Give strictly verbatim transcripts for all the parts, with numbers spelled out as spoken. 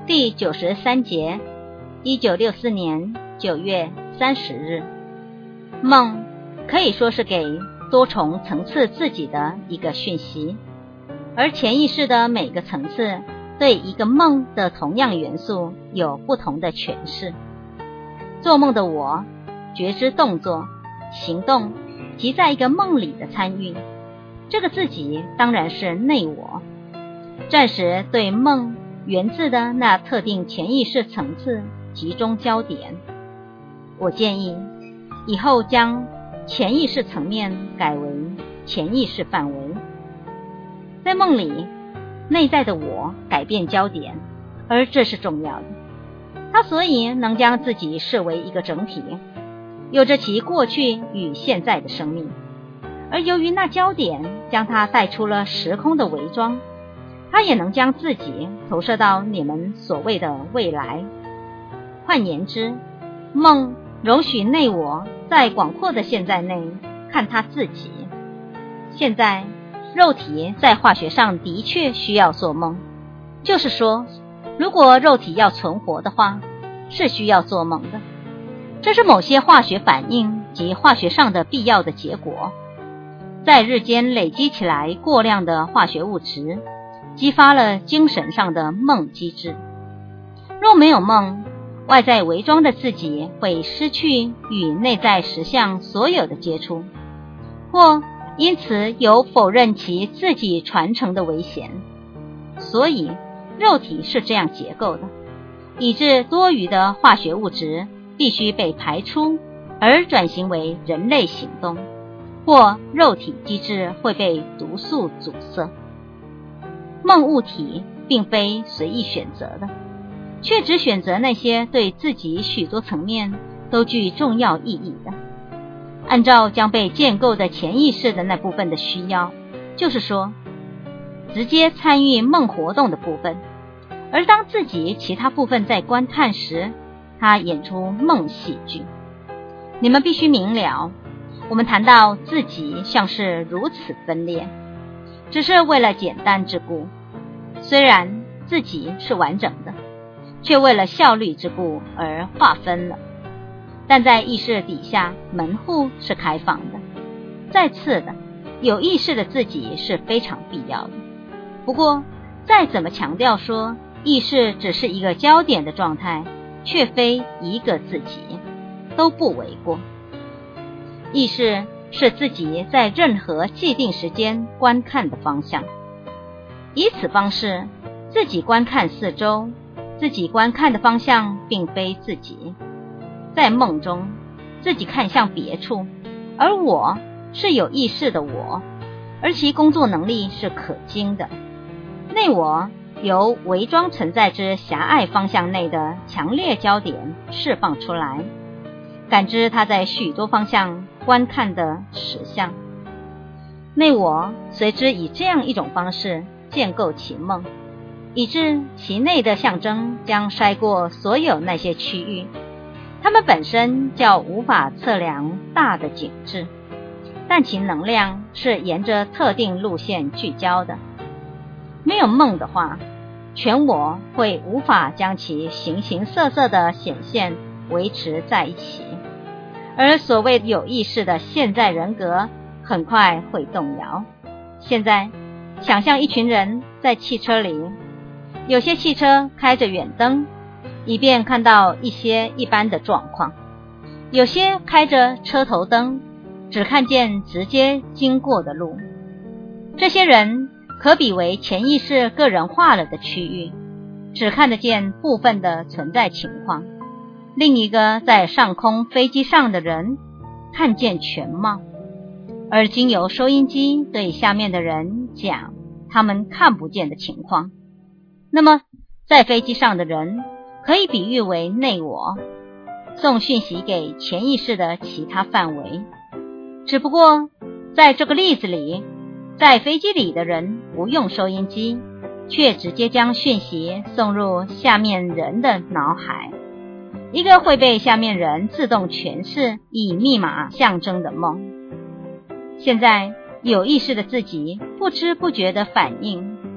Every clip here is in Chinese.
第九十三节，一九六四年九月三十日。梦可以说是给多重层次自己的一个讯息，而潜意识的每个层次对一个梦的同样元素有不同的诠释。做梦的我，觉知动作、行动及在一个梦里的参与，这个自己当然是内我。暂时对梦源自的那特定潜意识层次集中焦点。我建议以后将潜意识层面改为潜意识范围。在梦里，内在的我改变焦点，而这是重要的。它所以能将自己视为一个整体，有着其过去与现在的生命。而由于那焦点将它带出了时空的伪装，它也能将自己投射到你们所谓的未来。换言之，梦容许内我在广阔的现在内看他自己。现在肉体在化学上的确需要做梦，就是说，如果肉体要存活的话，是需要做梦的。这是某些化学反应及化学上的必要的结果。在日间累积起来过量的化学物质，激发了精神上的梦机制。若没有梦，外在伪装的自己会失去与内在实相所有的接触，或因此有否认其自己传承的危险。所以肉体是这样结构的，以致多余的化学物质必须被排出，而转型为人类行动，或肉体机制会被毒素阻塞。梦物体并非随意选择的，却只选择那些对自己许多层面都具重要意义的，按照将被建构的潜意识的那部分的需要，就是说直接参与梦活动的部分。而当自己其他部分在观看时，他演出梦戏剧。你们必须明了，我们谈到自己像是如此分裂，只是为了简单之故。虽然自己是完整的，却为了效率之故而划分了。但在意识底下，门户是开放的。再次的，有意识的自己是非常必要的。不过再怎么强调说意识只是一个焦点的状态，却非一个自己，都不为过。意识是自己在任何既定时间观看的方向。以此方式，自己观看四周，自己观看的方向并非自己。在梦中，自己看向别处，而我是有意识的我，而其工作能力是可经的。内我由伪装存在之狭隘方向内的强烈焦点释放出来，感知它在许多方向观看的实相。内我随之以这样一种方式建构其梦，以致其内的象征将筛过所有那些区域，它们本身较无法测量大的景致，但其能量是沿着特定路线聚焦的。没有梦的话，全我会无法将其形形色色的显现维持在一起，而所谓有意识的现在人格很快会动摇。现在想象一群人在汽车里，有些汽车开着远灯，以便看到一些一般的状况；有些开着车头灯，只看见直接经过的路。这些人可比为潜意识个人化了的区域，只看得见部分的存在情况。另一个在上空飞机上的人看见全貌，而经由收音机对下面的人讲他们看不见的情况。那么在飞机上的人可以比喻为内我，送讯息给潜意识的其他范围。只不过在这个例子里，在飞机里的人不用收音机，却直接将讯息送入下面人的脑海，一个会被下面人自动诠释以密码象征的梦。现在有意识的自己不知不觉的反应，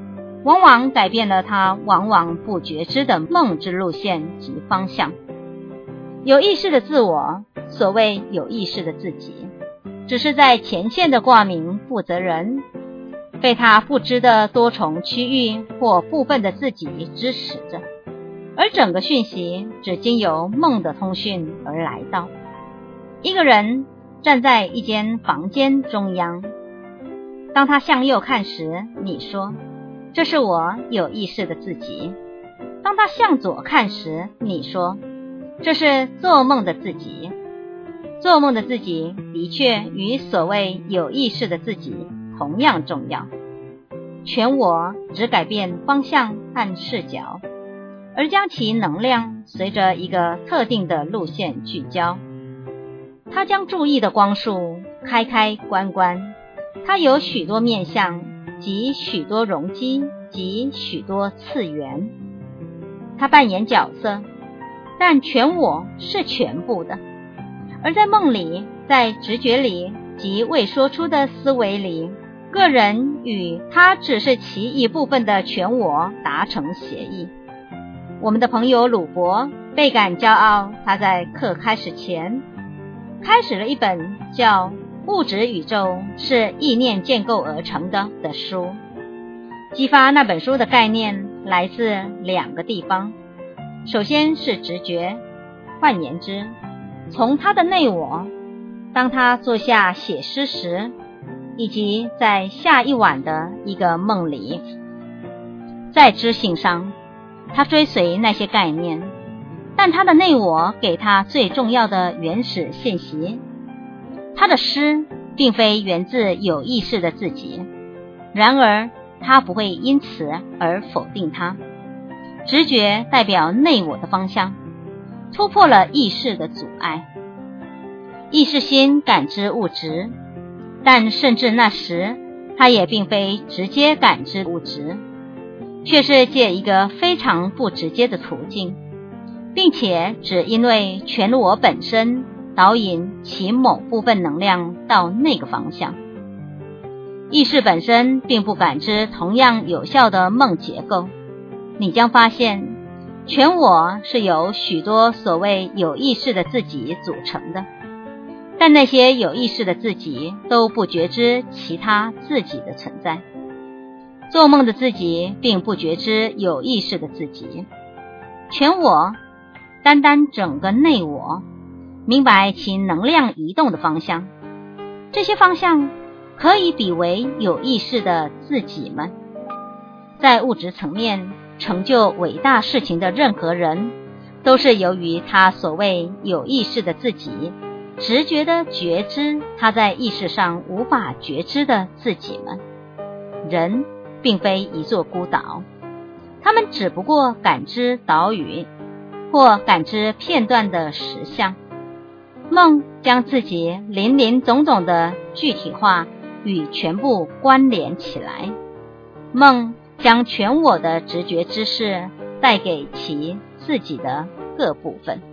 往往改变了他往往不觉知的梦之路线及方向。有意识的自我，所谓有意识的自己，只是在前线的挂名负责人，被他不知的多重区域或部分的自己支持着，而整个讯息只经由梦的通讯而来到。一个人站在一间房间中央，当他向右看时，你说这是我有意识的自己；当他向左看时，你说这是做梦的自己。做梦的自己的确与所谓有意识的自己同样重要。全我只改变方向和视角，而将其能量随着一个特定的路线聚焦。它将注意的光束开开关关，它有许多面向及许多容积及许多次元。它扮演角色，但全我是全部的。而在梦里，在直觉里及未说出的思维里，个人与他只是其一部分的全我达成协议。我们的朋友鲁伯倍感骄傲，他在课开始前开始了一本叫《物质宇宙是意念建构而成的》的书。激发那本书的概念来自两个地方，首先是直觉，换言之，从他的内我，当他坐下写诗时，以及在下一晚的一个梦里。在知性上，他追随那些概念，但他的内我给他最重要的原始信息。他的诗并非源自有意识的自己，然而他不会因此而否定它。直觉代表内我的方向，突破了意识的阻碍。意识心感知物质，但甚至那时，它也并非直接感知物质，却是借一个非常不直接的途径，并且只因为全我本身导引其某部分能量到那个方向。意识本身并不感知同样有效的梦结构，你将发现全我是由许多所谓有意识的自己组成的，但那些有意识的自己都不觉知其他自己的存在。做梦的自己并不觉知有意识的自己。全我，单单整个内我，明白其能量移动的方向。这些方向可以比为有意识的自己们。在物质层面成就伟大事情的任何人，都是由于他所谓有意识的自己直觉地觉知他在意识上无法觉知的自己们。人并非一座孤岛，他们只不过感知岛屿，或感知片段的实相。梦将自己林林总总的具体化与全部关联起来。梦将全我的直觉知识带给其自己的各部分。